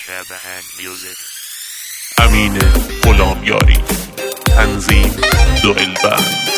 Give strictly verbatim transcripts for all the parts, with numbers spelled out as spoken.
امین غلامیاری، تنظیم دوئلبند.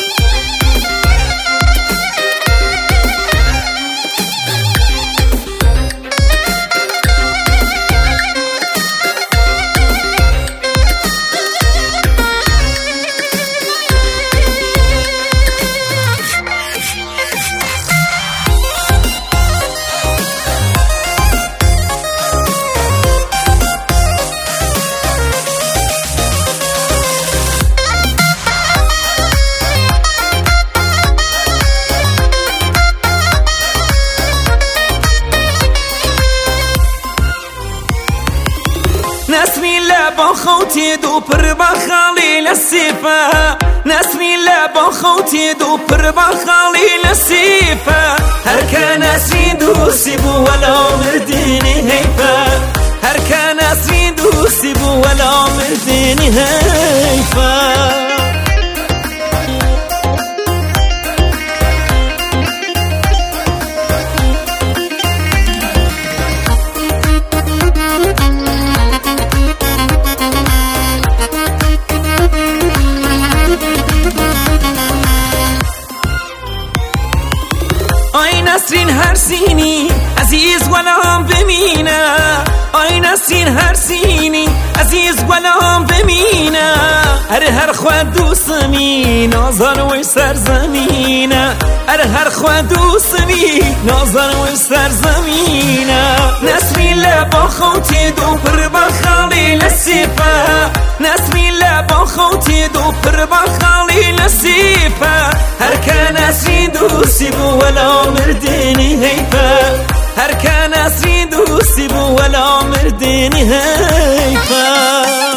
نسمی لبا خوتی دو پر بخالی لسیفه نسمی لبا خوتی دو پر بخالی لسیفه هر که نسری دوستی بو ولا مردینی هیفه هر که نسری دوستی بو ولا مردینی هیفه آی نسرین هر سینی عزیز ولام بمینه آی نسرین هر سینی عزیز ولام بمینه هر هر خود دوستمی نازن و سرزمینه هر هر خود دوستمی نازن و سرزمینه نسرین لبا خوتی دو پر بخالی لسیفه نسرین لبا خوتی دو پر بخالی لسیفه هر که نسرین دوستی بو ولا مردینی هیفه هر که نسرین دوستی بو ولا مردینی هیفه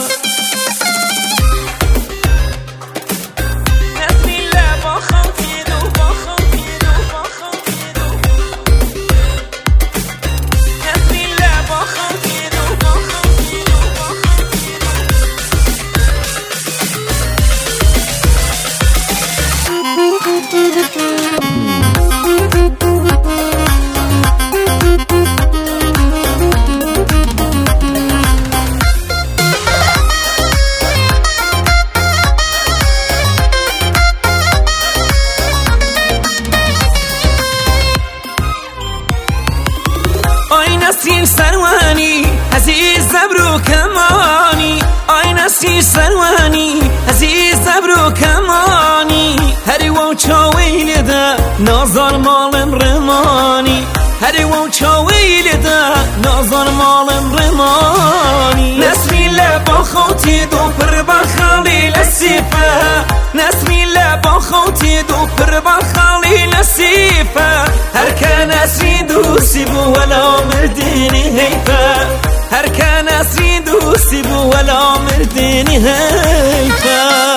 نسرین سروانی عزیز زبرو کمانی آی نسرین سروانی عزیز زبرو کمانی هری و چاویل ده نازان مالم رمانی هری و چاویل ده نازان مالم رمانی نسرین لبا خوتی دو پر بخالی لسیفه نسرین لبا خوتی دو پر بخالی لسیفه هر که نسرین دوستی بو ولا مردینی هیفه هر که نسرین دوستی بو ولا مردینی هیفه